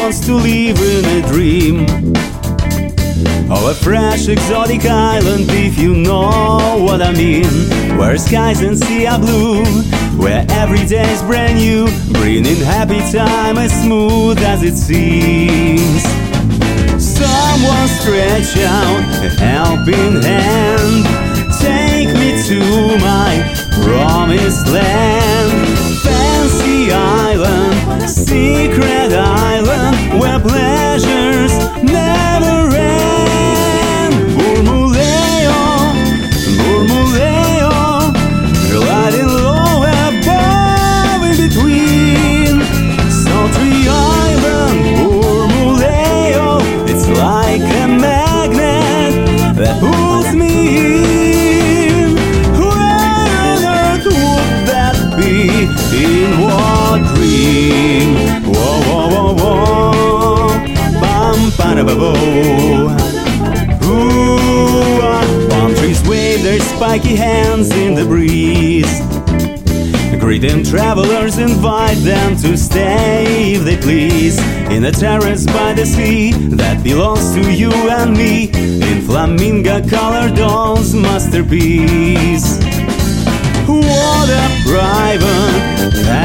wants to live in a dream of a fresh exotic island, if you know what I mean. Where skies and sea are blue, where every day is brand new, bringing happy time as smooth as it seems. Someone stretch out a helping hand, take me to my promised land. Fancy island, secret island, where pleasures never end. Murmuleo, murmuleo, gliding low above in between. Sultry island, murmuleo, it's like a magnet that pulls me in. Where on earth would that be? In what dream? Whoa, whoa, whoa, whoa, bam, ba-da-ba-bo. Ooh, palm trees wave their spiky hands in the breeze. Greeting travelers, invite them to stay if they please, in a terrace by the sea that belongs to you and me, in flamingo-colored doll's masterpiece. What a private